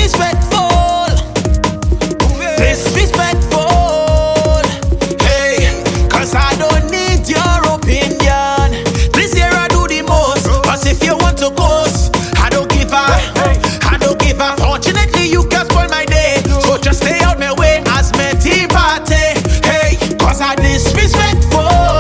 disrespectful. Disrespectful. Hey, cause I don't need your opinion. This year I do the most. Cause if you want to coast, I don't give a. I don't give a. Fortunately, you can spoil my day. So just stay out my way as my tea party. Hey, cause I disrespectful.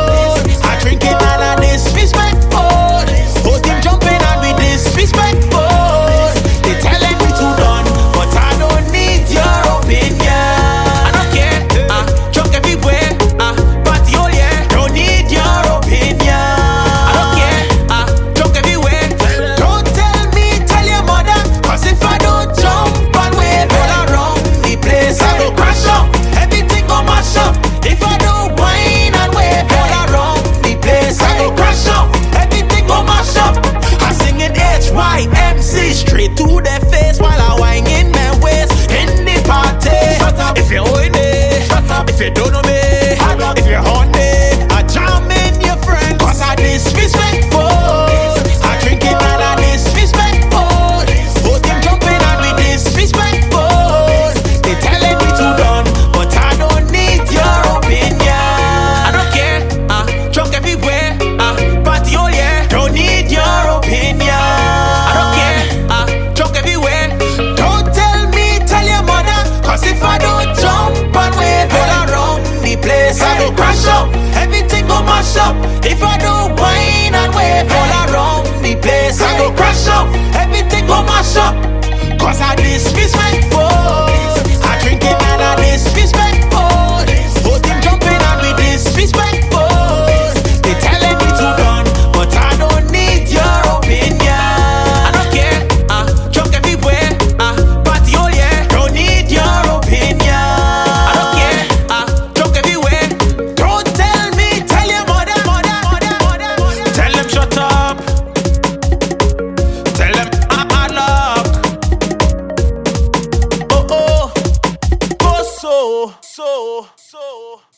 I drink it and I disrespectful. Hosting jumping and be disrespectful. They telling me to done, but I don't need your opinion. I don't care, drunk everywhere, party all year. Don't need your opinion. I don't care, drunk everywhere. Don't tell me, tell your mother. Cause if I don't jump and wave all around the place, I go crash up. Everything go mash up. If I don't whine and wave all around the place, I go crash up. Everything go mash up. I sing it HYMC straight to their face while I whine in my waist in the party. Shut up. If you owe me, shut up. If you don't know me, if you're on me, I jam in your friends. Cause I disrespectful. I drink it and I disrespectful. Both them jumping and we disrespectful. They telling me to done, but I don't need your opinion. I don't care, drunk everywhere, party all year. Don't need your opinion. I don't care, drunk everywhere. Don't tell me, tell your mother. Cause if I don't jump and wave all around the place, I go crash up. Everything go mash up. If I don't whine and wave all around the place, I go crash up. Everything go mash up. Cause I disrespectful. I drink it and I disrespectful. Both them jumping and we disrespectful. They telling me to done, but I don't need your opinion. I don't care, drunk everywhere, party all year. Don't need your opinion. I don't care, drunk everywhere. Don't tell me, tell your mother. Tell them shut up. Tell them I lock. Oh, go so.